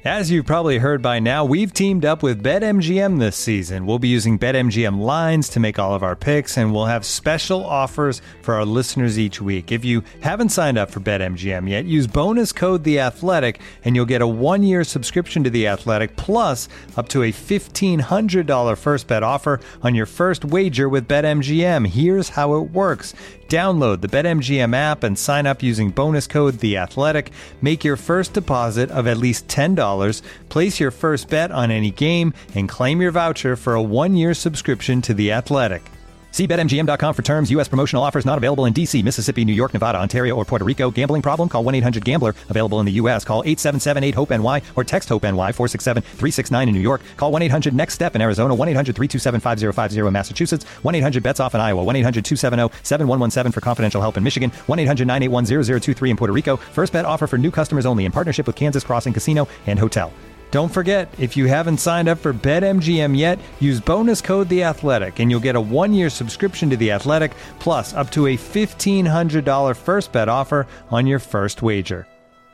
As you've probably heard by now, we've teamed up with BetMGM this season. We'll be using BetMGM lines to make all of our picks, and we'll have special offers for our listeners each week. If you haven't signed up for BetMGM yet, use bonus code The Athletic, and you'll get a 1-year subscription to The Athletic, plus up to a $1,500 first bet offer on your first wager with BetMGM. Here's how it works. Download the BetMGM app and sign up using bonus code The Athletic. Make your first deposit of at least $10. Place your first bet on any game and claim your voucher for a 1-year subscription to The Athletic. See BetMGM.com for terms. U.S. promotional offers not available in D.C., Mississippi, New York, Nevada, Ontario, or Puerto Rico. Gambling problem? Call 1-800-GAMBLER. Available in the U.S. Call 877-8-HOPE-NY or text HOPE-NY 467-369 in New York. Call 1-800-NEXT-STEP in Arizona. 1-800-327-5050 in Massachusetts. 1-800-BETS-OFF in Iowa. 1-800-270-7117 for confidential help in Michigan. 1-800-981-0023 in Puerto Rico. First bet offer for new customers only in partnership with Kansas Crossing Casino and Hotel. Don't forget, if you haven't signed up for BetMGM yet, use bonus code The Athletic, and you'll get a 1-year subscription to The Athletic, plus up to a $1,500 first bet offer on your first wager.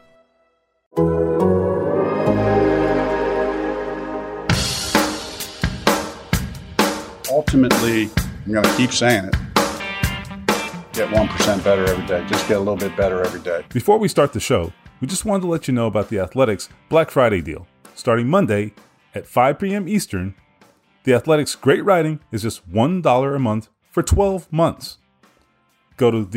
Ultimately, I'm going to keep saying it. Get 1% better every day. Just get a little bit better every day. Before we start the show, we just wanted to let you know about The Athletic's Black Friday deal. Starting Monday at 5 p.m. Eastern, The Athletic's great writing is just $1 a month for 12 months. Go to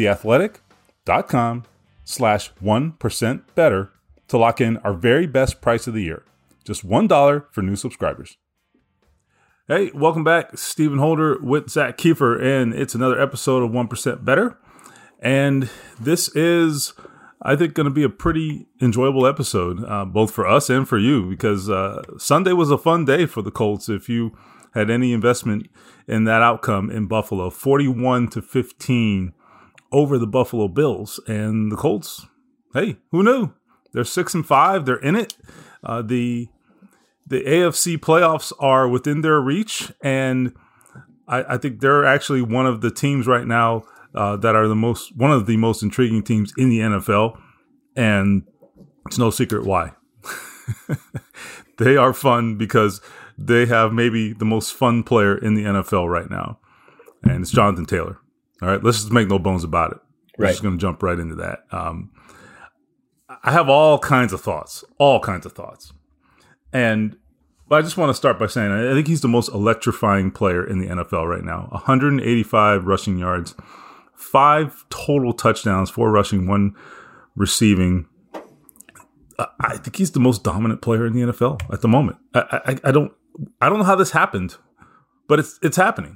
theathletic.com/1% better to lock in our very best price of the year. Just $1 for new subscribers. Hey, welcome back. Stephen Holder with Zach Kiefer, and it's another episode of 1% Better. And this is, I think, going to be a pretty enjoyable episode, both for us and for you, because Sunday was a fun day for the Colts. If you had any investment in that outcome in Buffalo, 41-15 over the Buffalo Bills, and the Colts, hey, who knew? They're 6-5. They're in it. The AFC playoffs are within their reach, and I think they're actually one of the teams right now that are one of the most intriguing teams in the NFL, and it's no secret why. They are fun because they have maybe the most fun player in the NFL right now, and it's Jonathan Taylor. All right, let's just make no bones about it. We're just going to jump right into that. I have all kinds of thoughts, but I just want to start by saying I think he's the most electrifying player in the NFL right now. 185 rushing yards, 5 total touchdowns, 4 rushing, 1 receiving. I think he's the most dominant player in the NFL at the moment. I don't know how this happened, but it's happening.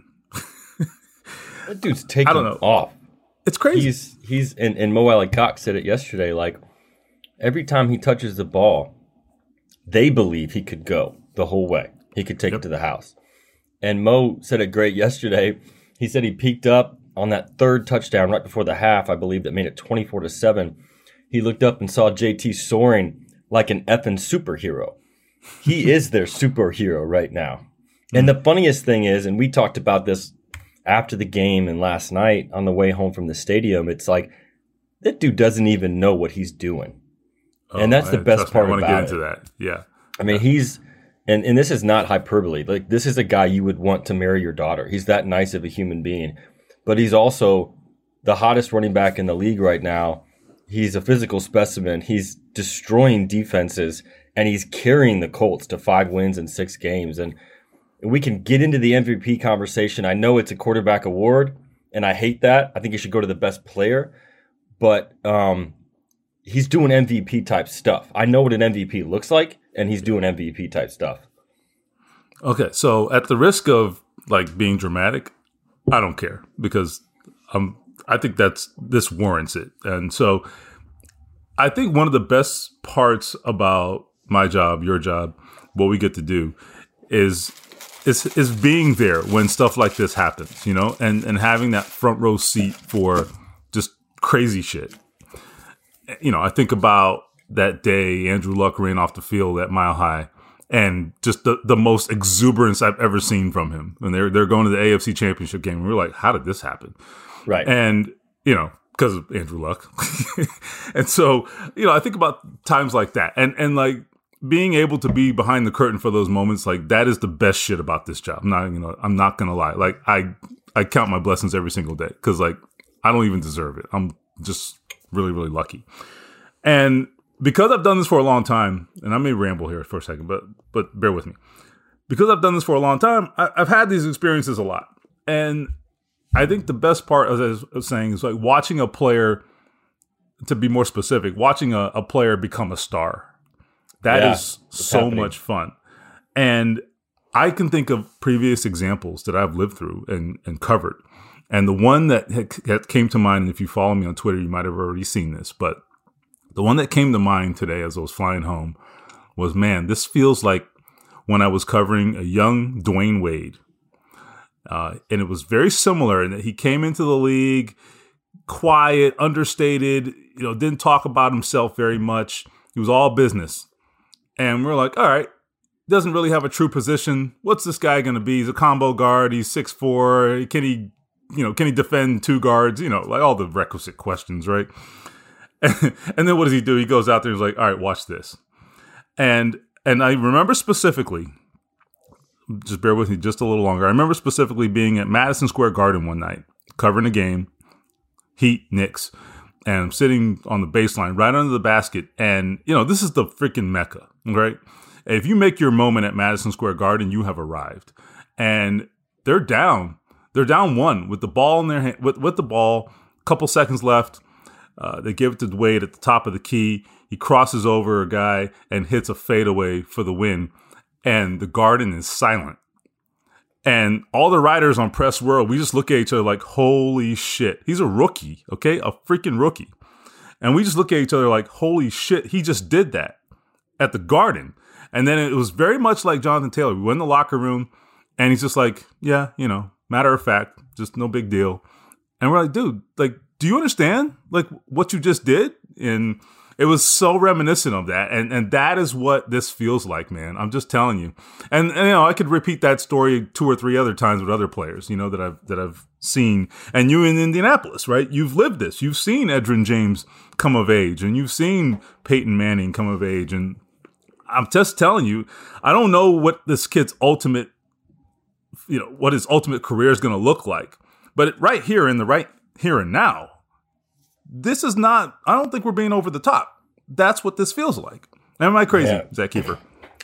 That dude's taking off. It's crazy. He's and Mo Alley-Cox said it yesterday. Like, every time he touches the ball, they believe he could go the whole way. He could take it to the house. And Mo said it great yesterday. He said he peeked up on that third touchdown right before the half, I believe, that made it 24-7. He looked up and saw JT soaring like an effing superhero. He is their superhero right now. And the funniest thing is, and we talked about this after the game and last night on the way home from the stadium, it's like, that dude doesn't even know what he's doing. And that's the best part about it. I want to get into that. Yeah. I mean, he's, and this is not hyperbole. Like, this is a guy you would want to marry your daughter. He's that nice of a human being. But he's also the hottest running back in the league right now. He's a physical specimen. He's destroying defenses, and he's carrying the Colts to 5 wins in 6 games. And we can get into the MVP conversation. I know it's a quarterback award, and I hate that. I think it should go to the best player. But he's doing MVP type stuff. I know what an MVP looks like, and he's doing MVP type stuff. Okay, so at the risk of like being dramatic, I don't care, because I think this warrants it. And so I think one of the best parts about my job, your job, what we get to do is being there when stuff like this happens, you know, and having that front row seat for just crazy shit. You know, I think about that day Andrew Luck ran off the field at Mile High, and just the most exuberance I've ever seen from him. And they're going to the AFC Championship game. And we were like, how did this happen? Right. And, you know, because of Andrew Luck. And so, you know, I think about times like that. And like, being able to be behind the curtain for those moments, like that is the best shit about this job. I'm not gonna lie. Like I count my blessings every single day because like I don't even deserve it. I'm just really, really lucky. And because I've done this for a long time, and I may ramble here for a second, but bear with me. Because I've done this for a long time, I've had these experiences a lot. And I think the best part, as I was saying, is like watching a player, to be more specific, watching a player become a star. That is so much fun. And I can think of previous examples that I've lived through and covered. And the one that came to mind, and if you follow me on Twitter, you might have already seen this, but the one that came to mind today as I was flying home was, man, this feels like when I was covering a young Dwayne Wade. And it was very similar in that he came into the league quiet, understated, didn't talk about himself very much. He was all business. And we're like, all right, doesn't really have a true position. What's this guy going to be? He's a combo guard. He's 6'4". Can he defend two guards? Like all the requisite questions, right? And then what does he do? He goes out there and he's like, all right, watch this. And I remember specifically, just bear with me just a little longer. I remember specifically being at Madison Square Garden one night, covering a game, Heat, Knicks, and I'm sitting on the baseline right under the basket. And, this is the freaking Mecca, right? If you make your moment at Madison Square Garden, you have arrived. And they're down. They're down one with the ball in their hand, with the ball, a couple seconds left. They give it to Wade at the top of the key. He crosses over a guy and hits a fadeaway for the win. And the Garden is silent. And all the writers on Press World, we just look at each other like, holy shit. He's a rookie, okay? A freaking rookie. And we just look at each other like, holy shit, he just did that at the Garden. And then it was very much like Jonathan Taylor. We went in the locker room, and he's just like, yeah, matter of fact, just no big deal. And we're like, dude, like, do you understand, like, what you just did? And it was so reminiscent of that. And that is what this feels like, man. I'm just telling you. And I could repeat that story 2 or 3 other times with other players, that I've seen. And you in Indianapolis, right? You've lived this. You've seen Edgerrin James come of age, and you've seen Peyton Manning come of age. And I'm just telling you, I don't know what this kid's ultimate, what his ultimate career is going to look like. But right here and now, this is not, I don't think we're being over the top. That's what this feels like. Am I crazy, Zach Kiefer?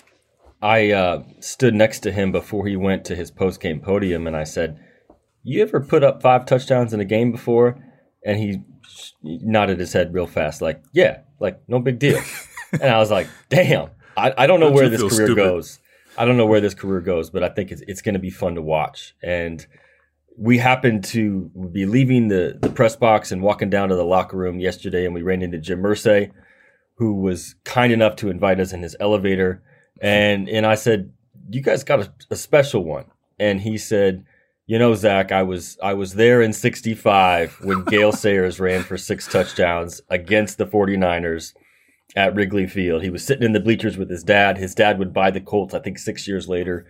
I stood next to him before he went to his post-game podium, and I said, you ever put up 5 touchdowns in a game before? And he nodded his head real fast, like, yeah, like, no big deal. And I was like, damn, I don't know where this career goes. I don't know where this career goes, but I think it's going to be fun to watch. And we happened to be leaving the press box and walking down to the locker room yesterday, and we ran into Jim Irsay, who was kind enough to invite us in his elevator. And I said, you guys got a special one. And he said, Zach, I was there in 65 when Gale Sayers ran for 6 touchdowns against the 49ers at Wrigley Field. He was sitting in the bleachers with his dad. His dad would buy the Colts, I think 6 years later.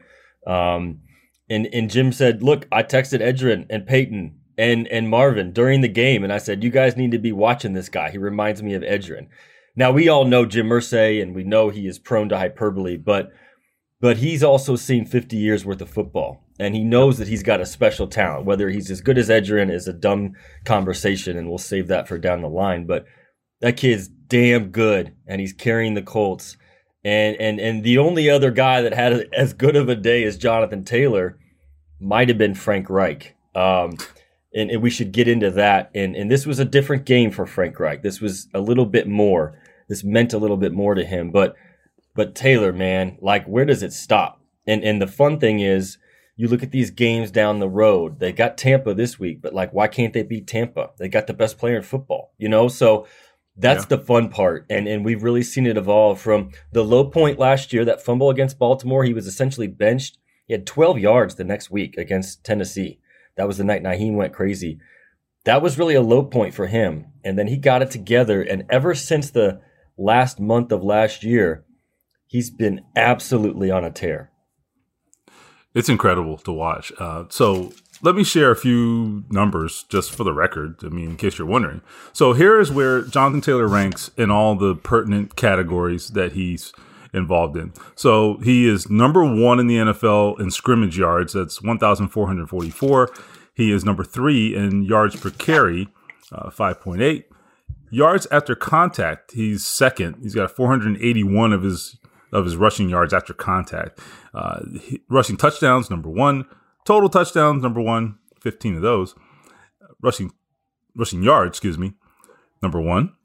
And Jim said, look, I texted Edgerrin and Peyton and Marvin during the game, and I said, you guys need to be watching this guy. He reminds me of Edgerrin. Now, we all know Jim Irsay, and we know he is prone to hyperbole, but he's also seen 50 years worth of football, and he knows that he's got a special talent. Whether he's as good as Edgerrin is a dumb conversation, and we'll save that for down the line. But that kid's damn good, and he's carrying the Colts. And the only other guy that had as good of a day as Jonathan Taylor might have been Frank Reich. And we should get into that. And this was a different game for Frank Reich. This was a little bit more. This meant a little bit more to him. But Taylor, man, like, where does it stop? And the fun thing is, you look at these games down the road. They got Tampa this week, but like, why can't they beat Tampa? They got the best player in football, So that's the fun part. And we've really seen it evolve from the low point last year, that fumble against Baltimore. He was essentially benched. He had 12 yards the next week against Tennessee. That was the night Naheem went crazy. That was really a low point for him. And then he got it together. And ever since the last month of last year, he's been absolutely on a tear. It's incredible to watch. So let me share a few numbers just for the record. I mean, in case you're wondering. So here is where Jonathan Taylor ranks in all the pertinent categories that he's involved in. So he is number 1 in the NFL in scrimmage yards. That's 1,444. He is number 3 in yards per carry, 5.8. Yards after contact, he's second. He's got 481 of his rushing yards after contact. Rushing touchdowns, number 1. Total touchdowns, number 1, 15 of those. Rushing yards, number 1,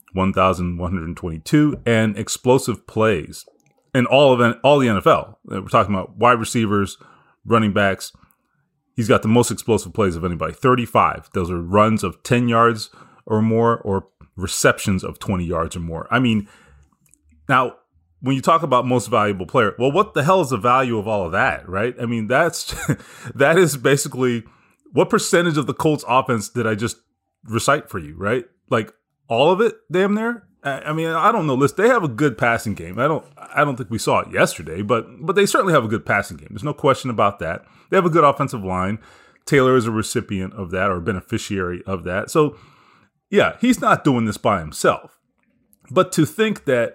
1,122. And explosive plays in all the NFL. We're talking about wide receivers, running backs. He's got the most explosive plays of anybody, 35. Those are runs of 10 yards or more, or receptions of 20 yards or more. I mean, now, when you talk about most valuable player, well, what the hell is the value of all of that, right? I mean, that is basically, what percentage of the Colts offense did I just recite for you, right? Like all of it, damn near. I mean, I don't know. Listen, they have a good passing game. I don't think we saw it yesterday, but they certainly have a good passing game. There's no question about that. They have a good offensive line. Taylor is a recipient of that, or beneficiary of that. So, yeah, he's not doing this by himself. But to think that,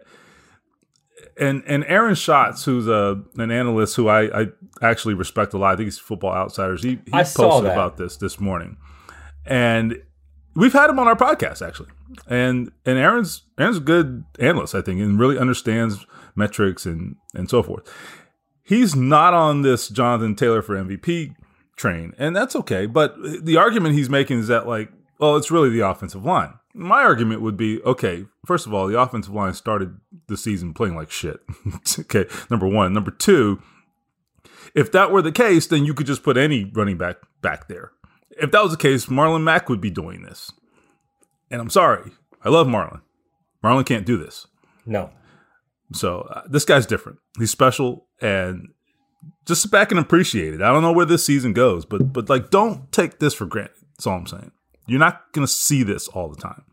and Aaron Schatz, who's an analyst who I actually respect a lot, I think he's Football Outsiders, he posted about this morning. And we've had him on our podcast, actually. And Aaron's a good analyst, I think, and really understands metrics and so forth. He's not on this Jonathan Taylor for MVP train, and that's okay. But the argument he's making is that, like, well, it's really the offensive line. My argument would be, okay, first of all, the offensive line started the season playing like shit. Okay, number 1. Number 2, if that were the case, then you could just put any running back there. If that was the case, Marlon Mack would be doing this. And I'm sorry, I love Marlon. Marlon can't do this. No. So this guy's different. He's special, and just sit back and appreciate it. I don't know where this season goes, but like, don't take this for granted. That's all I'm saying. You're not going to see this all the time.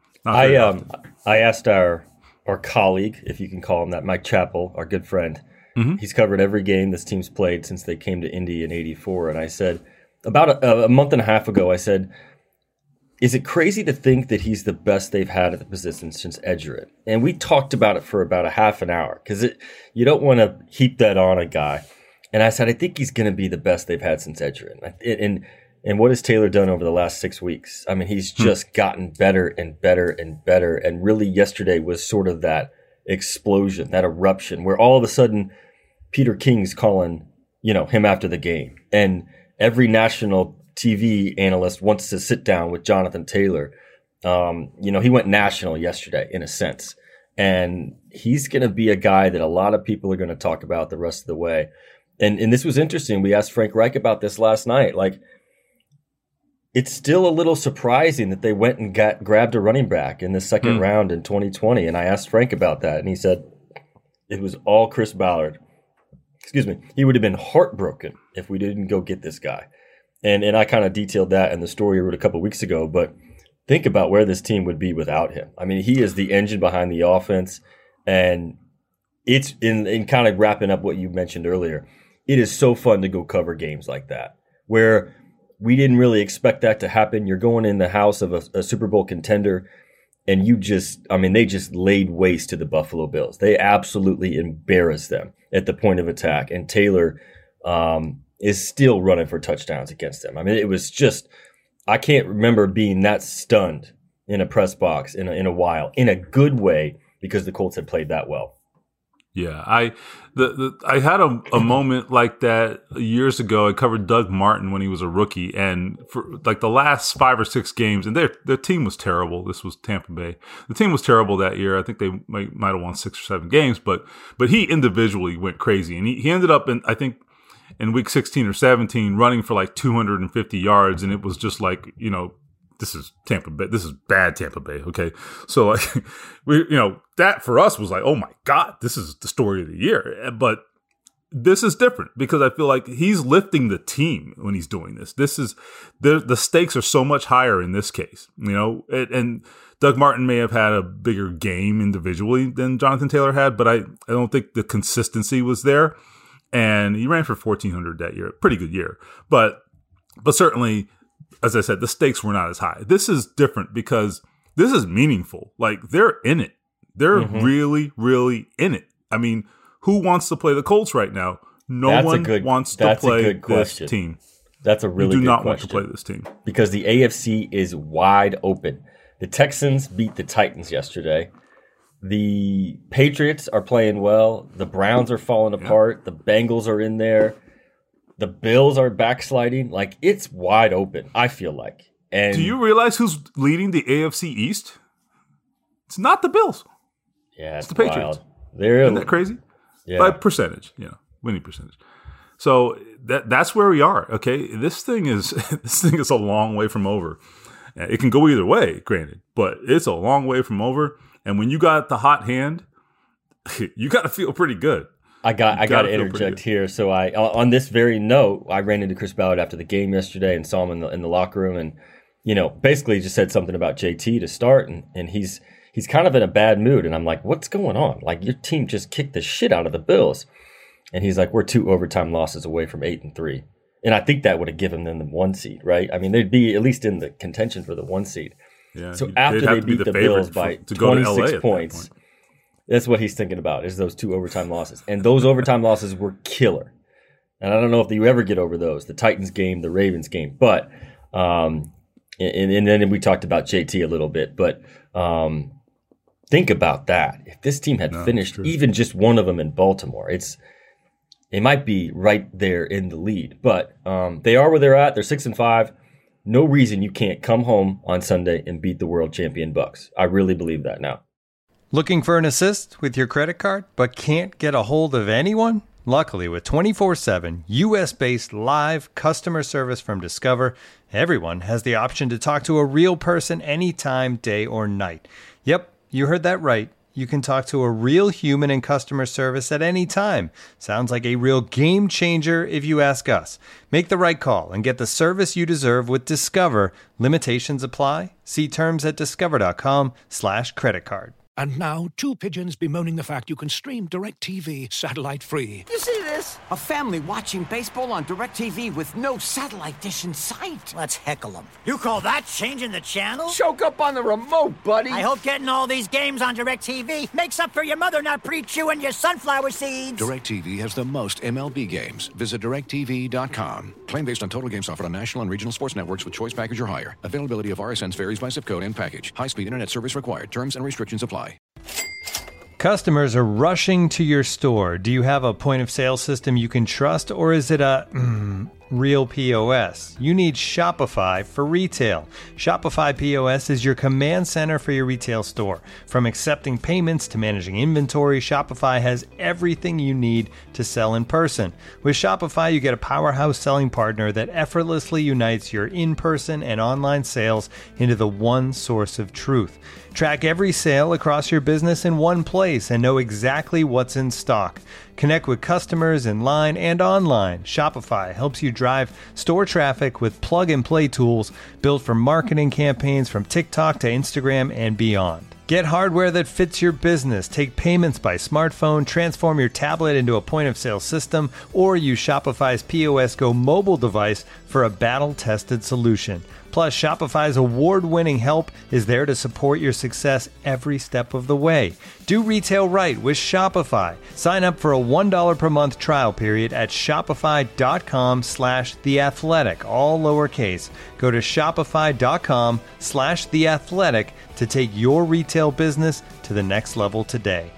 I asked our colleague, if you can call him that, Mike Chappell, our good friend. Mm-hmm. He's covered every game this team's played since they came to Indy in '84. And I said, about a month and a half ago, I said, is it crazy to think that he's the best they've had at the position since Edgerrin? And we talked about it for about a half an hour, because you don't want to heap that on a guy. And I said, I think he's going to be the best they've had since Edgerrin. And what has Taylor done over the last 6 weeks? I mean, he's just gotten better and better and better. And really, yesterday was sort of that explosion, that eruption, where all of a sudden Peter King's calling, him after the game. And every national TV analyst wants to sit down with Jonathan Taylor. He went national yesterday, in a sense. And he's going to be a guy that a lot of people are going to talk about the rest of the way. And this was interesting. We asked Frank Reich about this last night. Like, it's still a little surprising that they went and grabbed a running back in the second round in 2020. And I asked Frank about that, and he said it was all Chris Ballard. Excuse me. He would have been heartbroken if we didn't go get this guy. And I kind of detailed that in the story I wrote a couple of weeks ago. But think about where this team would be without him. I mean, he is the engine behind the offense. And it's in kind of wrapping up what you mentioned earlier. It is so fun to go cover games like that, where we didn't really expect that to happen. You're going in the house of a Super Bowl contender, and they just laid waste to the Buffalo Bills. They absolutely embarrassed them at the point of attack. And Taylor is still running for touchdowns against them. I mean, it was just, I can't remember being that stunned in a press box in a while, in a good way, because the Colts had played that well. Yeah, I had a moment like that years ago. I covered Doug Martin when he was a rookie, and for like the last 5 or 6 games, and their team was terrible. This was Tampa Bay. The team was terrible that year. I think they might have won 6 or 7 games, but he individually went crazy, and he ended up in week 16 or 17 running for like 250 yards, and it was just like, this is Tampa Bay. This is bad Tampa Bay. Okay. So like that for us was like, oh my God, this is the story of the year. But this is different because I feel like he's lifting the team when he's doing this. This is the stakes are so much higher in this case, and Doug Martin may have had a bigger game individually than Jonathan Taylor had, but I don't think the consistency was there. And he ran for 1,400 that year. Pretty good year. But certainly, as I said, the stakes were not as high. This is different because this is meaningful. Like, they're in it. They're really, really in it. I mean, who wants to play the Colts right now? No one wants to play this team. That's a really good question. You do not want to play this team. Because the AFC is wide open. The Texans beat the Titans yesterday. The Patriots are playing well. The Browns are falling apart. The Bengals are in there. The Bills are backsliding. Like, it's wide open, I feel like. And do you realize who's leading the AFC East? It's not the Bills. Yeah, it's the Patriots. Wild. Isn't that crazy? Yeah. By percentage, winning percentage. So that's where we are. Okay, this thing is a long way from over. It can go either way, granted, but it's a long way from over. And when you got the hot hand, you got to feel pretty good. I got to interject here. So on this very note, I ran into Chris Ballard after the game yesterday and saw him in the locker room, and basically just said something about JT to start, and he's kind of in a bad mood. And I'm like, what's going on? Like, your team just kicked the shit out of the Bills. And he's like, we're 2 overtime losses away from 8-3. And I think that would have given them the 1 seed, right? I mean, they'd be at least in the contention for the 1 seed. Yeah, so after they beat the Bills by 26 points, that's what he's thinking about, is those 2 overtime losses. And those overtime losses were killer. And I don't know if you ever get over those, the Titans game, the Ravens game. But, and then we talked about JT a little bit. But think about that. If this team had finished even just one of them in Baltimore, it might be right there in the lead, but they are where they're at. They're 6-5. No reason you can't come home on Sunday and beat the world champion Bucks. I really believe that now. Looking for an assist with your credit card, but can't get a hold of anyone? Luckily, with 24/7 U.S.-based live customer service from Discover, everyone has the option to talk to a real person anytime, day or night. Yep, you heard that right. You can talk to a real human in customer service at any time. Sounds like a real game changer if you ask us. Make the right call and get the service you deserve with Discover. Limitations apply. See terms at discover.com/creditcard. And now, 2 pigeons bemoaning the fact you can stream DirecTV satellite-free. You see this? A family watching baseball on DirecTV with no satellite dish in sight. Let's heckle them. You call that changing the channel? Choke up on the remote, buddy. I hope getting all these games on DirecTV makes up for your mother not pre-chewing your sunflower seeds. DirecTV has the most MLB games. Visit DirecTV.com. Claim based on total games offered on national and regional sports networks with choice package or higher. Availability of RSNs varies by zip code and package. High-speed internet service required. Terms and restrictions apply. Customers are rushing to your store. Do you have a point of sale system you can trust, or is it a real POS? You need Shopify for retail. Shopify POS is your command center for your retail store. From accepting payments to managing inventory, Shopify has everything you need to sell in person. With Shopify, you get a powerhouse selling partner that effortlessly unites your in-person and online sales into the one source of truth. Track every sale across your business in one place and know exactly what's in stock. Connect with customers in line and online. Shopify helps you drive store traffic with plug-and-play tools built for marketing campaigns from TikTok to Instagram and beyond. Get hardware that fits your business. Take payments by smartphone, transform your tablet into a point-of-sale system, or use Shopify's POS Go mobile device for a battle-tested solution. Plus, Shopify's award-winning help is there to support your success every step of the way. Do retail right with Shopify. Sign up for a $1 per month trial period at shopify.com/theathletic, all lowercase. Go to shopify.com/theathletic to take your retail business to the next level today.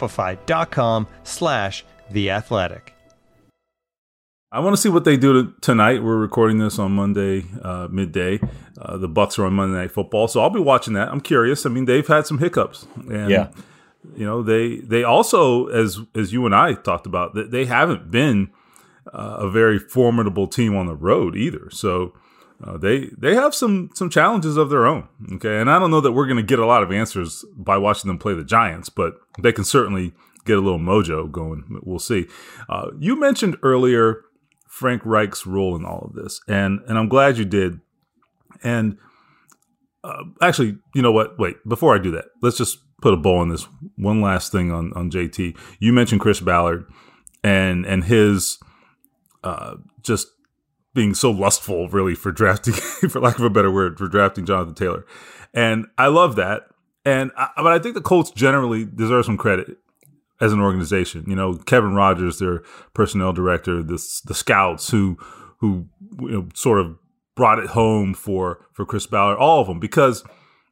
Shopify.com/theathletic. I want to see what they do tonight. We're recording this on Monday midday. The Bucks are on Monday Night Football, so I'll be watching that. I'm curious. I mean, they've had some hiccups, and you know, they also, as you and I talked about, they haven't been a very formidable team on the road either. So they have some challenges of their own. Okay, and I don't know that we're going to get a lot of answers by watching them play the Giants, but they can certainly get a little mojo going. We'll see. You mentioned earlier Frank Reich's role in all of this, and I'm glad you did. And actually, you know what? Wait, before I do that, let's just put a bow on this. One last thing on JT. You mentioned Chris Ballard and his just being so lustful, really, for drafting, for lack of a better word, for drafting Jonathan Taylor. And I love that. But I think the Colts generally deserve some credit. as an organization. You know, Kevin Rogers, their personnel director, the scouts who sort of brought it home for Chris Ballard, all of them, because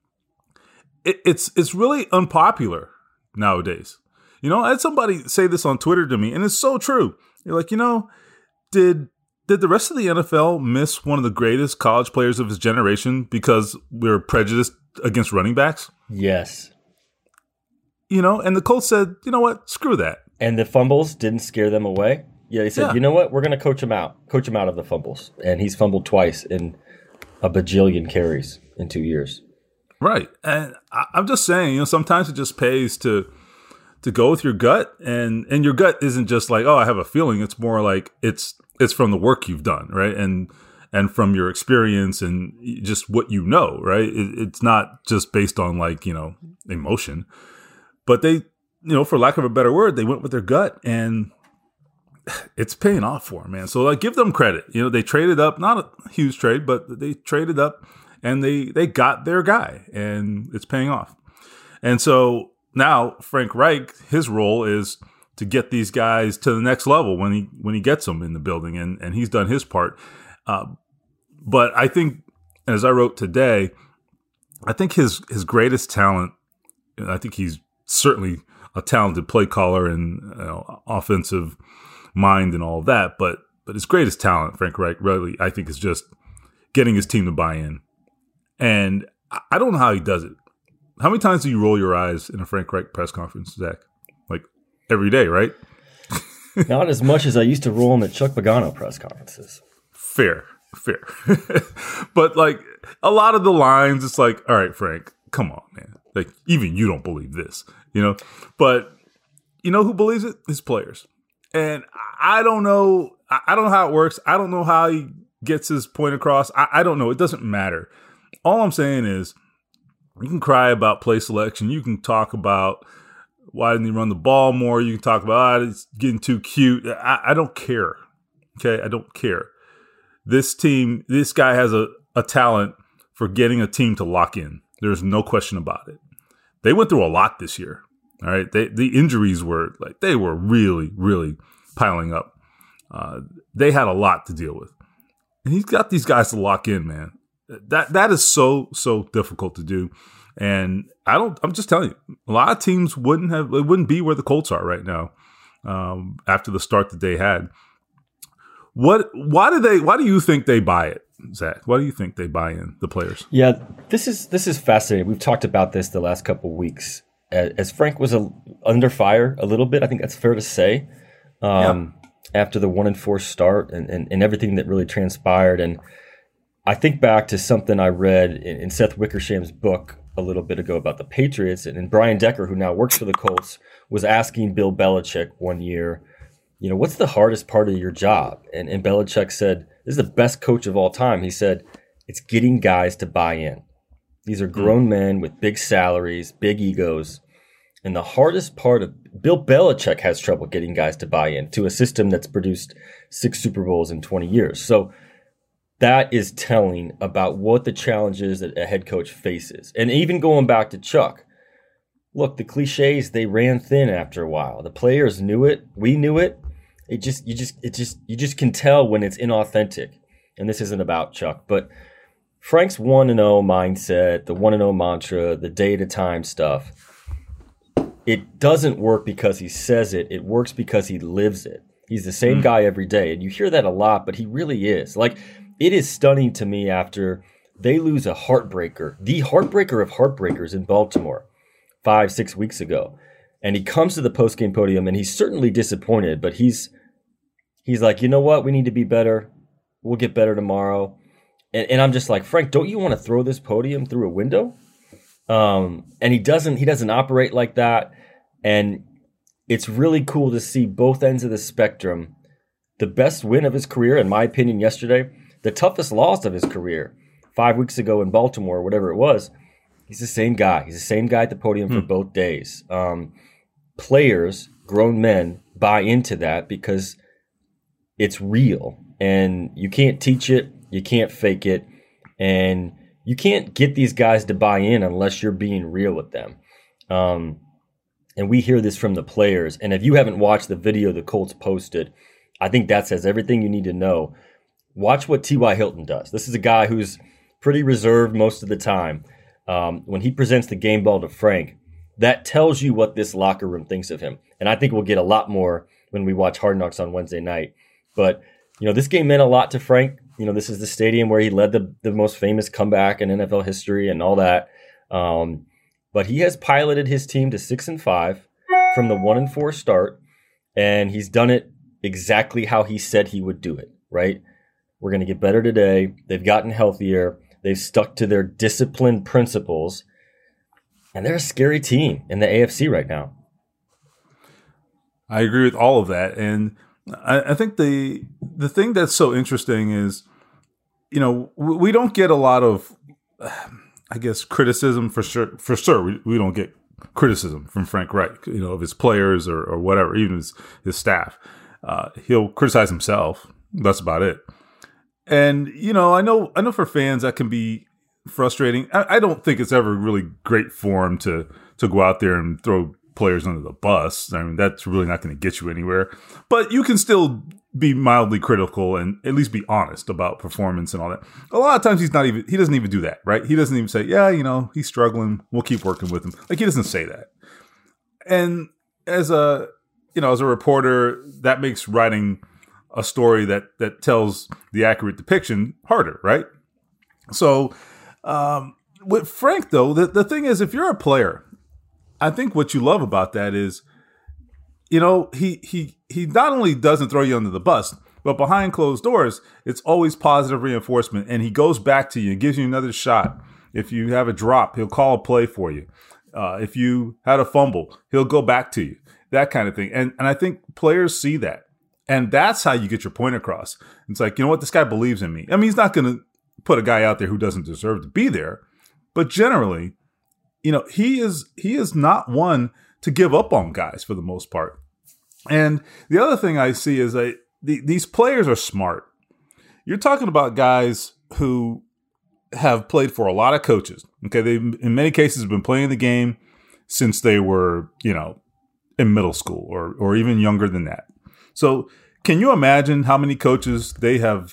it's really unpopular nowadays. You know, I had somebody say this on Twitter to me, and it's so true. You're like, did the rest of the NFL miss one of the greatest college players of his generation because we're prejudiced against running backs? Yes. And the Colts said, you know what, screw that. And the fumbles didn't scare them away. Yeah, they said, you know what, we're going to coach him out of the fumbles. And he's fumbled twice in a bajillion carries in 2 years. Right. And I'm just saying, sometimes it just pays to go with your gut. And your gut isn't just like, oh, I have a feeling. It's more like it's from the work you've done, right? And from your experience and just what you know, right? It's not just based on like, emotion. But they, for lack of a better word, they went with their gut, and it's paying off for them, man. So like, give them credit. They traded up, not a huge trade, but they traded up and they got their guy, and it's paying off. And so now Frank Reich, his role is to get these guys to the next level when he gets them in the building, and he's done his part. But I think, as I wrote today, I think his greatest talent, I think he's certainly a talented play caller and offensive mind and all of that, but his greatest talent, Frank Reich, really, I think, is just getting his team to buy in. And I don't know how he does it. How many times do you roll your eyes in a Frank Reich press conference, Zach? Like every day, right? Not as much as I used to roll them at Chuck Pagano press conferences. Fair. But like a lot of the lines, it's like, all right, Frank, come on, man. Like, even you don't believe this, But who believes it? His players. And I don't know. I don't know how it works. I don't know how he gets his point across. I don't know. It doesn't matter. All I'm saying is, you can cry about play selection. You can talk about why didn't he run the ball more. You can talk about, it's getting too cute. I don't care. Okay? I don't care. This guy has a talent for getting a team to lock in. There's no question about it. They went through a lot this year. All right. The injuries were they were really, really piling up. They had a lot to deal with. And he's got these guys to lock in, man. That is so difficult to do. And I'm just telling you, a lot of teams wouldn't be where the Colts are right now, after the start that they had. Why do you think they buy it, Zach? Why do you think they buy in, the players? Yeah, this is fascinating. We've talked about this the last couple of weeks. As Frank was under fire a little bit, I think that's fair to say, after the 1-4 start and everything that really transpired. And I think back to something I read in Seth Wickersham's book a little bit ago about the Patriots, and Brian Decker, who now works for the Colts, was asking Bill Belichick one year, what's the hardest part of your job? And Belichick said, this is the best coach of all time. He said, it's getting guys to buy in. These are grown men with big salaries, big egos. And the hardest part of Bill Belichick has trouble getting guys to buy in to a system that's produced 6 Super Bowls in 20 years. So that is telling about what the challenge is that a head coach faces. And even going back to Chuck, look, the cliches, they ran thin after a while. The players knew it. We knew it. You just can tell when it's inauthentic. And this isn't about Chuck, but Frank's 1-0 mindset, the 1-0 mantra, the day-at-a-time stuff, it doesn't work because he says it. It works because he lives it. He's the same guy every day. And you hear that a lot, but he really is. Like, it is stunning to me after they lose a heartbreaker, the heartbreaker of heartbreakers in Baltimore 5-6 weeks ago. And he comes to the postgame podium, and he's certainly disappointed, but he's like, you know what? We need to be better. We'll get better tomorrow. And I'm just like, Frank, don't you want to throw this podium through a window? And he doesn't operate like that. And it's really cool to see both ends of the spectrum. The best win of his career, in my opinion, yesterday, the toughest loss of his career 5 weeks ago in Baltimore, whatever it was. He's the same guy. He's the same guy at the podium for both days. Players, grown men, buy into that because it's real. And you can't teach it. You can't fake it. And you can't get these guys to buy in unless you're being real with them. And and we hear this from the players. And if you haven't watched the video the Colts posted, I think that says everything you need to know. Watch what T.Y. Hilton does. This is a guy who's pretty reserved most of the time. When he presents the game ball to Frank, that tells you what this locker room thinks of him. And I think we'll get a lot more when we watch Hard Knocks on Wednesday night. But, this game meant a lot to Frank. This is the stadium where he led the most famous comeback in NFL history and all that. But he has piloted his team to 6-5 from the 1-4 start, and he's done it exactly how he said he would do it, right? We're going to get better today. They've gotten healthier. They've stuck to their disciplined principles, and they're a scary team in the AFC right now. I agree with all of that. And I think the thing that's so interesting is, we don't get a lot of, criticism for sure. We don't get criticism from Frank Reich, of his players or whatever, even his staff. He'll criticize himself. That's about it. And, I know for fans that can be frustrating. I don't think it's ever really great form to go out there and throw players under the bus. I mean, that's really not going to get you anywhere. But you can still be mildly critical and at least be honest about performance and all that. A lot of times he doesn't even do that, right? He doesn't even say, he's struggling. We'll keep working with him. Like, he doesn't say that. And as a reporter, that makes writing a story that tells the accurate depiction harder, right? So with Frank, though, the thing is, if you're a player, I think what you love about that is, he not only doesn't throw you under the bus, but behind closed doors, it's always positive reinforcement. And he goes back to you and gives you another shot. If you have a drop, he'll call a play for you. If you had a fumble, he'll go back to you, that kind of thing. And I think players see that. And that's how you get your point across. It's like, this guy believes in me. I mean, he's not going to put a guy out there who doesn't deserve to be there. But generally, he is not one to give up on guys for the most part. And the other thing I see is that these players are smart. You're talking about guys who have played for a lot of coaches. Okay, they in many cases have been playing the game since they were, in middle school or even younger than that. So can you imagine how many coaches they have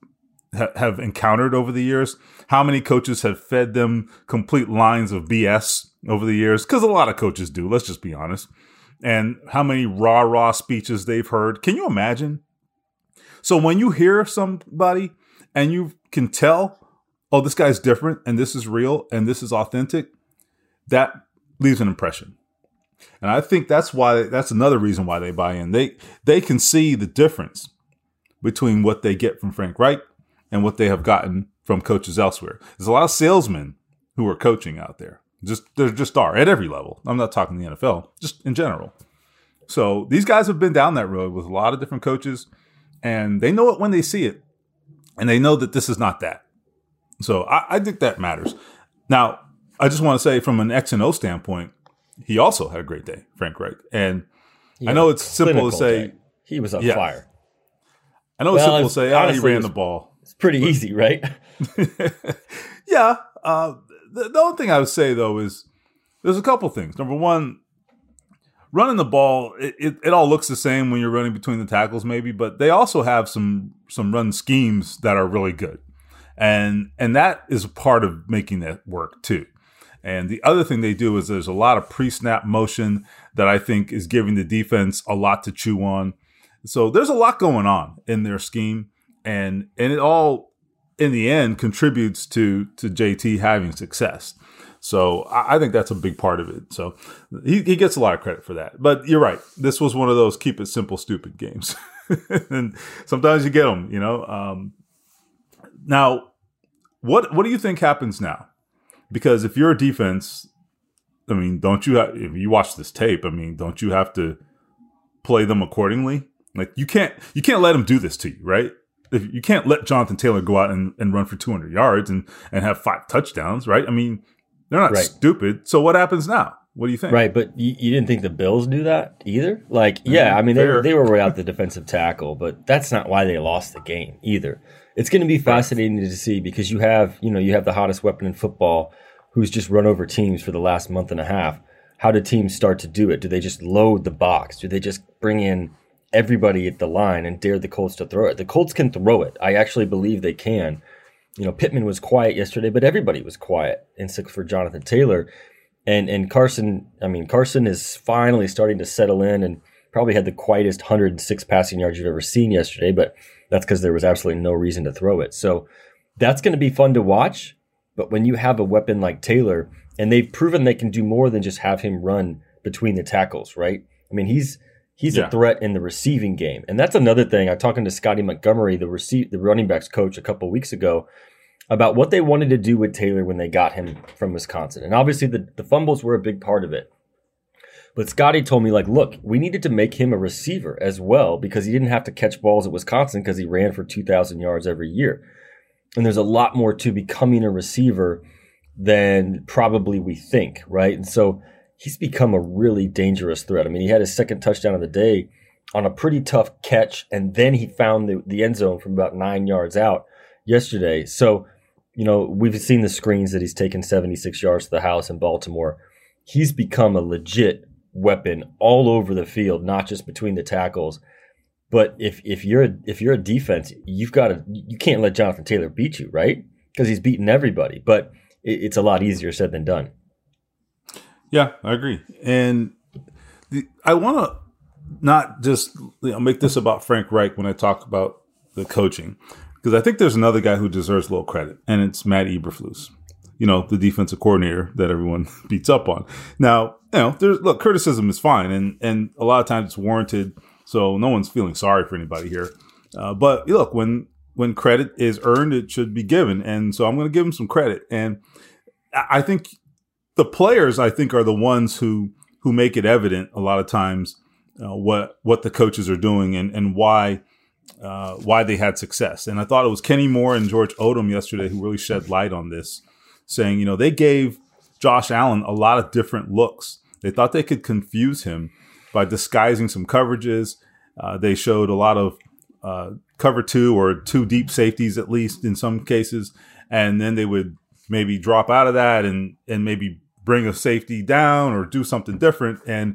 encountered over the years? How many coaches have fed them complete lines of BS over the years? Because a lot of coaches do, let's just be honest. And how many rah-rah speeches they've heard. Can you imagine? So when you hear somebody and you can tell, oh, this guy's different and this is real and this is authentic, that leaves an impression. And I think that's another reason why they buy in. They can see the difference between what they get from Frank Reich and what they have gotten from coaches elsewhere. There's a lot of salesmen who are coaching out there. There just are at every level. I'm not talking the NFL, just in general. So these guys have been down that road with a lot of different coaches, and they know it when they see it, and they know that this is not that. So I think that matters. Now, I just want to say from an X and O standpoint, he also had a great day, Frank Reich. And I know it's simple to say. Day. He was on fire. I know it's simple to say, honestly, he ran the ball. It's pretty easy, right? Yeah. The only thing I would say, though, is there's a couple things. Number one, running the ball, it all looks the same when you're running between the tackles maybe, but they also have some run schemes that are really good. And that is a part of making that work, too. And the other thing they do is there's a lot of pre-snap motion that I think is giving the defense a lot to chew on. So there's a lot going on in their scheme, and it all, in the end, contributes to JT having success. So I think that's a big part of it. So he gets a lot of credit for that. But you're right. This was one of those keep it simple, stupid games. And sometimes you get them, Now, what do you think happens now? Because if you're a defense, I mean, if you watch this tape, I mean, don't you have to play them accordingly? Like, you can't let them do this to you, right? You can't let Jonathan Taylor go out and run for 200 yards and have 5 touchdowns, right? I mean, they're not stupid. So what happens now? What do you think? Right, but you didn't think the Bills do that either? Like, yeah, I mean, they were without the defensive tackle, but that's not why they lost the game either. It's going to be fascinating to see because you have the hottest weapon in football who's just run over teams for the last month and a half. how do teams start to do it? Do they just load the box? Do they just bring in everybody at the line and dare the Colts to throw it? The Colts can throw it. I actually believe they can. Pittman was quiet yesterday, but everybody was quiet except for Jonathan Taylor. And Carson is finally starting to settle in and probably had the quietest 106 passing yards you've ever seen yesterday, but that's because there was absolutely no reason to throw it. So that's going to be fun to watch. But when you have a weapon like Taylor, and they've proven they can do more than just have him run between the tackles, right? I mean, he's a threat in the receiving game. And that's another thing. I was talking to Scotty Montgomery, the running backs coach, a couple of weeks ago, about what they wanted to do with Taylor when they got him from Wisconsin. And obviously the fumbles were a big part of it. But Scotty told me, look, we needed to make him a receiver as well because he didn't have to catch balls at Wisconsin because he ran for 2,000 yards every year. And there's a lot more to becoming a receiver than probably we think, right? And so he's become a really dangerous threat. I mean, he had his second touchdown of the day on a pretty tough catch, and then he found the end zone from about 9 yards out yesterday. So, we've seen the screens that he's taken 76 yards to the house in Baltimore. He's become a legit weapon all over the field, not just between the tackles. But if you're a defense, you can't let Jonathan Taylor beat you, right? Because he's beaten everybody. But it's a lot easier said than done. Yeah, I agree. And I want to not just make this about Frank Reich when I talk about the coaching, because I think there's another guy who deserves a little credit, and it's Matt Eberflus, the defensive coordinator that everyone beats up on. Now, criticism is fine, and a lot of times it's warranted, so no one's feeling sorry for anybody here. But look, when credit is earned, it should be given, and so I'm going to give him some credit. And I think the players, are the ones who make it evident a lot of times what the coaches are doing and why they had success. And I thought it was Kenny Moore and George Odom yesterday who really shed light on this, saying, they gave Josh Allen a lot of different looks. They thought they could confuse him by disguising some coverages. They showed a lot of cover two or two deep safeties, at least in some cases. And then they would maybe drop out of that and maybe bring a safety down or do something different. And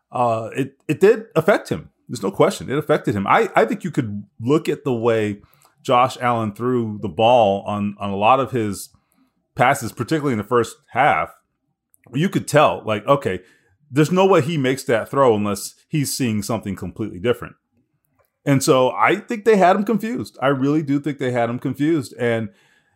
it did affect him. There's no question. It affected him. I think you could look at the way Josh Allen threw the ball on a lot of his passes, particularly in the first half. You could tell, okay, there's no way he makes that throw unless he's seeing something completely different. And so I think they had him confused. I really do think they had him confused. And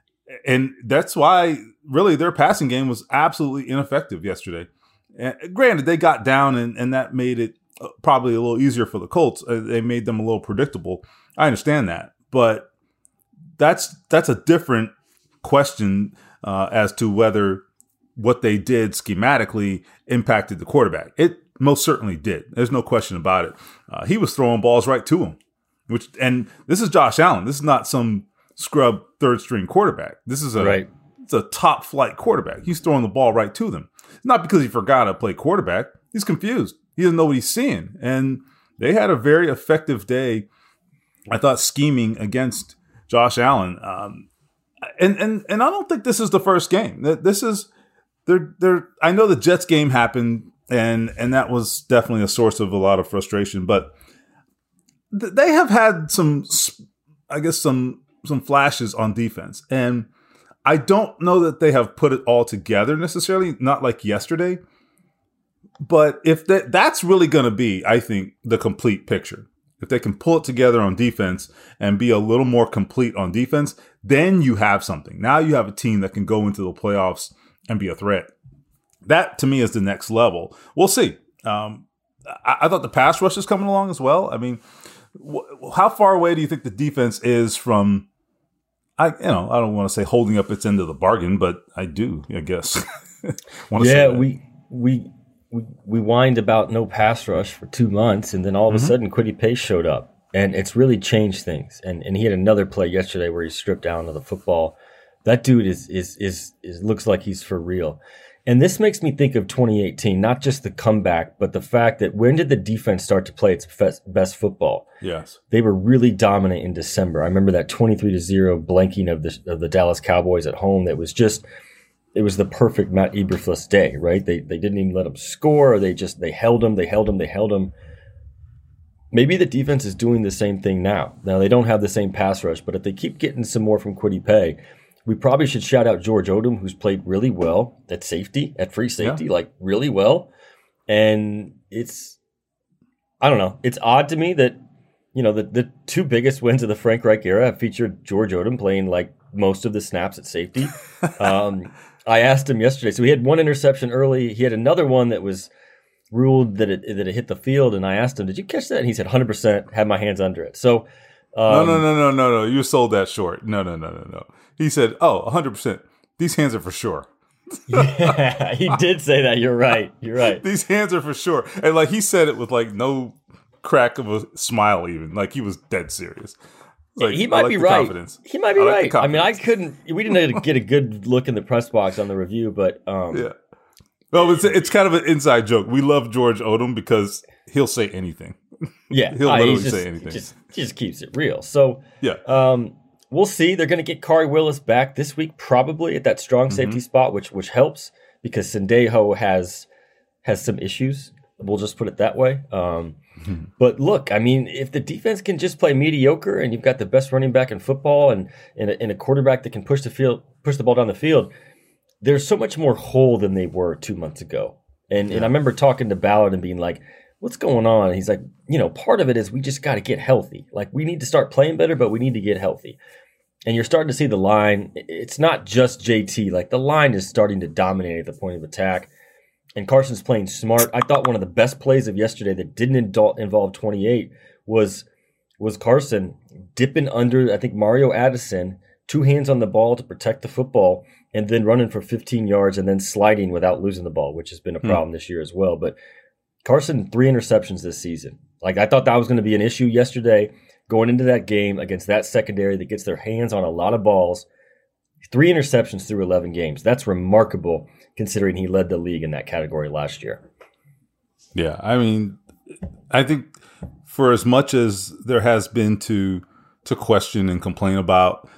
that's why really their passing game was absolutely ineffective yesterday. And granted, they got down and that made it probably a little easier for the Colts. They made them a little predictable. I understand that. But that's a different question as to whether what they did schematically impacted the quarterback. It most certainly did. There's no question about it. He was throwing balls right to him. And this is Josh Allen. This is not some scrub third-string quarterback. This is it's a top-flight quarterback. He's throwing the ball right to them. It's not because he forgot to play quarterback. He's confused. He doesn't know what he's seeing. And they had a very effective day, I thought, scheming against Josh Allen. And I don't think this is the first game. This is I know the Jets game happened, and that was definitely a source of a lot of frustration. But they have had some flashes on defense, and I don't know that they have put it all together necessarily. Not like yesterday. But if that's really going to be, I think, the complete picture. If they can pull it together on defense and be a little more complete on defense, then you have something. Now you have a team that can go into the playoffs and be a threat. That, to me, is the next level. We'll see. I thought the pass rush is coming along as well. I mean, how far away do you think the defense is from, I don't want to say holding up its end of the bargain, but I do, I guess. We whined about no pass rush for 2 months, and then all of a sudden Kwity Paye showed up, and it's really changed things. And he had another play yesterday where he stripped down to the football. That dude is looks like he's for real. And this makes me think of 2018, not just the comeback, but the fact that when did the defense start to play its best football? Yes. They were really dominant in December. I remember that 23-0 blanking of the Dallas Cowboys at home that was just – it was the perfect Matt Eberflus day, right? They didn't even let him score. Or they held him. Maybe the defense is doing the same thing now. Now, they don't have the same pass rush, but if they keep getting some more from Kwity Paye, we probably should shout out George Odom, who's played really well at safety, at free safety, like really well. And I don't know. It's odd to me that, the two biggest wins of the Frank Reich era have featured George Odom playing like most of the snaps at safety. I asked him yesterday. So he had one interception early. He had another one that was ruled that it hit the field, and I asked him, "Did you catch that?" And he said, "100%, had my hands under it." So no, you sold that short. No. He said, "Oh, 100%. These hands are for sure." Yeah, he did say that. You're right. These hands are for sure, and like he said it with like no crack of a smile, even like he was dead serious. Like, he might be right. Confidence. He might be right. I mean, we didn't get a good look in the press box on the review, but yeah. Well, it's kind of an inside joke. We love George Odom because he'll say anything. Yeah, he'll literally say anything. Just keeps it real. So yeah, we'll see. They're going to get Kari Willis back this week, probably at that strong safety spot, which helps because Sendejo has some issues. We'll just put it that way. But look, I mean, if the defense can just play mediocre and you've got the best running back in football and a quarterback that can push the ball down the field, there's so much more whole than they were 2 months ago. And I remember talking to Ballard and being like, what's going on? And he's like, part of it is we just got to get healthy. Like, we need to start playing better, but we need to get healthy. And you're starting to see the line. It's not just JT. Like, the line is starting to dominate at the point of attack. And Carson's playing smart. I thought one of the best plays of yesterday that didn't involve 28 was Carson dipping under, I think, Mario Addison, 2 hands on the ball to protect the football, and then running for 15 yards and then sliding without losing the ball, which has been a problem this year as well. But Carson, 3 interceptions this season. Like, I thought that was going to be an issue yesterday going into that game against that secondary that gets their hands on a lot of balls. 3 interceptions through 11 games. That's remarkable considering he led the league in that category last year. Yeah, I mean, I think for as much as there has been to question and complain about,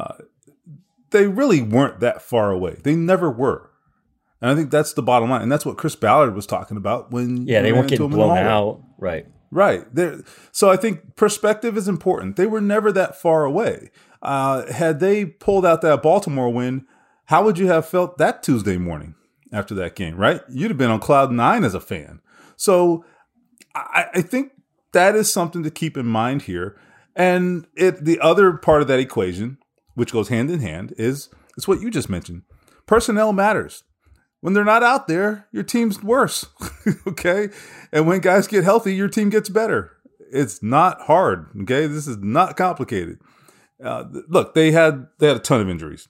they really weren't that far away. They never were. And I think that's the bottom line. And that's what Chris Ballard was talking about when they weren't getting blown out. Right. So I think perspective is important. They were never that far away. Had they pulled out that Baltimore win, how would you have felt that Tuesday morning after that game, right? You'd have been on cloud 9 as a fan. So I think that is something to keep in mind here. And the other part of that equation, which goes hand in hand, is what you just mentioned. Personnel matters. When they're not out there, your team's worse, okay? And when guys get healthy, your team gets better. It's not hard, okay? This is not complicated. Look, they had a ton of injuries.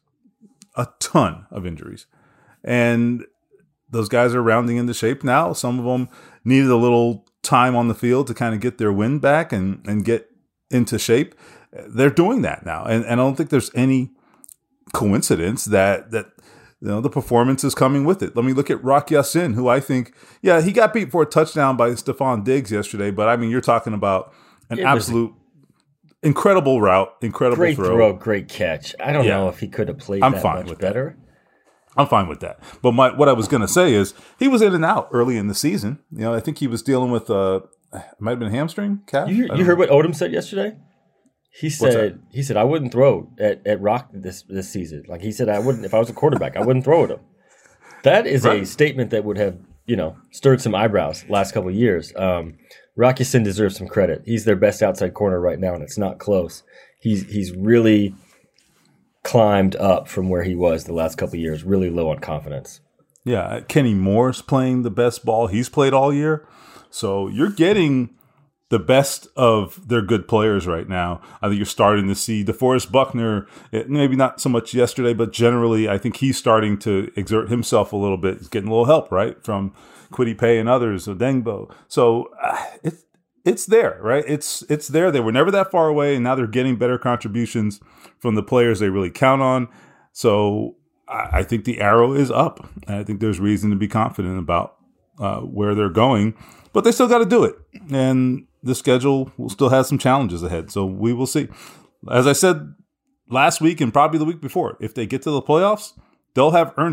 And those guys are rounding into shape now. Some of them needed a little time on the field to kind of get their wind back and get into shape. They're doing that now. And I don't think there's any coincidence that the performance is coming with it. Let me look at Rock Ya-Sin, who I think, he got beat for a touchdown by Stephon Diggs yesterday. But, I mean, you're talking about an absolute incredible route, incredible great throw, great catch. I don't know if he could have played much better. I'm fine with that. But what I was going to say is he was in and out early in the season. I think he was dealing with it might have been a hamstring calf. You heard what Odom said yesterday? He said I wouldn't throw at Rock this season. Like, he said, I wouldn't, if I was a quarterback, I wouldn't throw at him. That is a statement that would have, stirred some eyebrows last couple of years. Rock Ya-Sin deserves some credit. He's their best outside corner right now, and it's not close. He's really climbed up from where he was the last couple of years, really low on confidence. Yeah, Kenny Moore's playing the best ball he's played all year. So you're getting the best of their good players right now. I think you're starting to see DeForest Buckner, maybe not so much yesterday, but generally I think he's starting to exert himself a little bit. He's getting a little help, right, from Kwity Paye and others, Odengbo. So it's there, right? It's there. They were never that far away, and now they're getting better contributions from the players they really count on. So I think the arrow is up. And I think there's reason to be confident about where they're going, but they still got to do it. And the schedule will still have some challenges ahead. So we will see. As I said last week and probably the week before, if they get to the playoffs, they'll have earned it.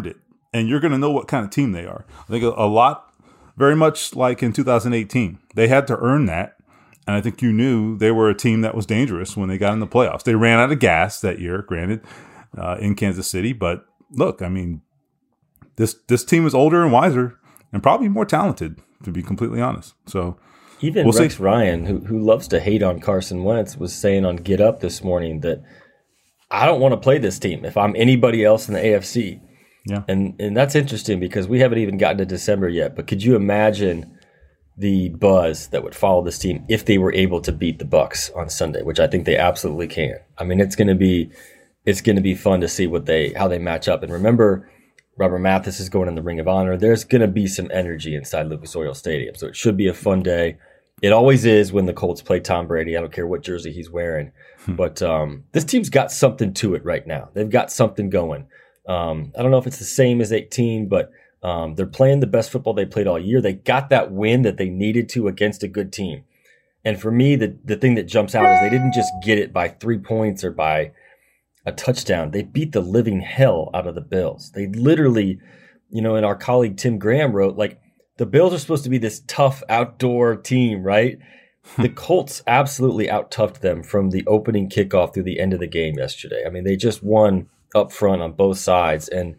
and you're going to know what kind of team they are. I think a lot, very much like in 2018, they had to earn that. And I think you knew they were a team that was dangerous when they got in the playoffs. They ran out of gas that year, granted, in Kansas City. But look, I mean, this team is older and wiser and probably more talented, to be completely honest. So even we'll Rex see. Ryan, who loves to hate on Carson Wentz, was saying on Get Up this morning that I don't want to play this team if I'm anybody else in the AFC. Yeah. And that's interesting because we haven't even gotten to December yet. But could you imagine the buzz that would follow this team if they were able to beat the Bucs on Sunday, which I think they absolutely can. I mean, it's going to be fun to see how they match up. And remember, Robert Mathis is going in the Ring of Honor. There's going to be some energy inside Lucas Oil Stadium, so it should be a fun day. It always is when the Colts play Tom Brady. I don't care what jersey he's wearing, but this team's got something to it right now. They've got something going. I don't know if it's the same as 18, but they're playing the best football they played all year. They got that win that they needed to against a good team. And for me, the thing that jumps out is they didn't just get it by 3 points or by a touchdown. They beat the living hell out of the Bills. They literally, and our colleague Tim Graham wrote, like, the Bills are supposed to be this tough outdoor team, right? The Colts absolutely out-toughed them from the opening kickoff through the end of the game yesterday. I mean, they just won up front on both sides. And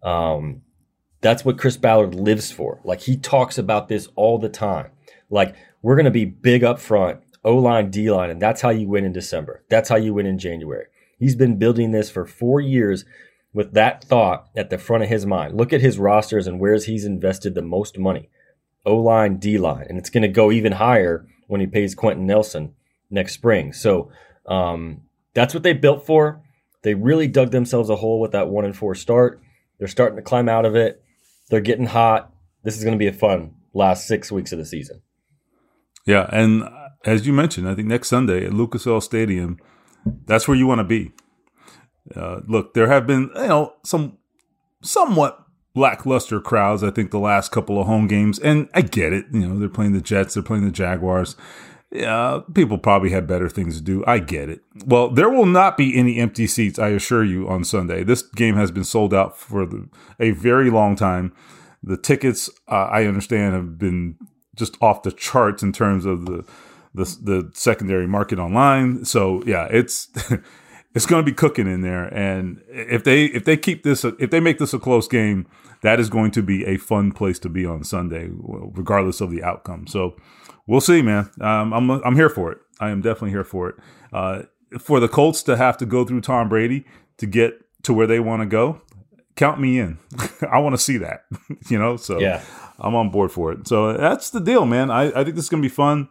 that's what Chris Ballard lives for. Like, he talks about this all the time. Like, we're going to be big up front, O-line, D-line, and that's how you win in December. That's how you win in January. He's been building this for 4 years with that thought at the front of his mind. Look at his rosters and where he's invested the most money. O-line, D-line. And it's going to go even higher when he pays Quentin Nelson next spring. So that's what they built for. They really dug themselves a hole with that 1-4 start. They're starting to climb out of it. They're getting hot. This is going to be a fun last 6 weeks of the season. Yeah, and as you mentioned, I think next Sunday at Lucas Oil Stadium, that's where you want to be. Look, there have been some somewhat lackluster crowds, I think, the last couple of home games, and I get it. They're playing the Jets, they're playing the Jaguars. Yeah, people probably had better things to do. I get it. Well, there will not be any empty seats, I assure you, on Sunday. This game has been sold out for a very long time. The tickets, I understand, have been just off the charts in terms of the secondary market online. So yeah, it's it's going to be cooking in there. And if they make this a close game, that is going to be a fun place to be on Sunday, regardless of the outcome. So we'll see, man. I'm here for it. I am definitely here for it. For the Colts to have to go through Tom Brady to get to where they want to go, count me in. I want to see that, so yeah. I'm on board for it. So that's the deal, man. I think this is going to be fun.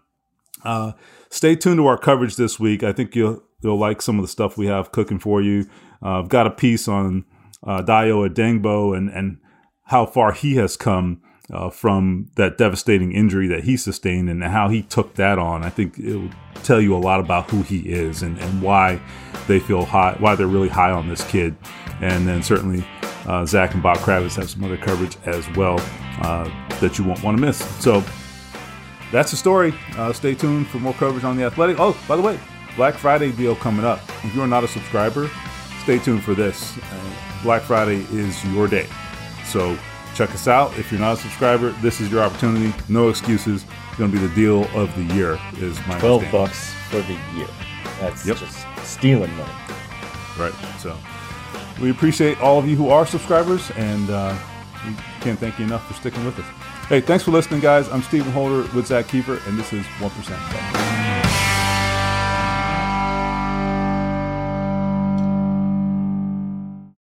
Stay tuned to our coverage this week. I think you'll like some of the stuff we have cooking for you. I've got a piece on Dayo Adengbo and how far he has come from that devastating injury that he sustained and how he took that on. I think it will tell you a lot about who he is and why they feel high, why they're really high on this kid. And then certainly Zach and Bob Kravitz have some other coverage as well that you won't want to miss. So that's the story. Stay tuned for more coverage on The Athletic. Oh, by the way, Black Friday deal coming up. If you're not a subscriber, stay tuned for this. Black Friday is your day. So check us out. If you're not a subscriber, this is your opportunity. No excuses. It's going to be the deal of the year is my $12 for the year. That's just stealing money. Right. So we appreciate all of you who are subscribers, and we can't thank you enough for sticking with us. Hey, thanks for listening, guys. I'm Stephen Holder with Zach Kiefer, and this is 1%.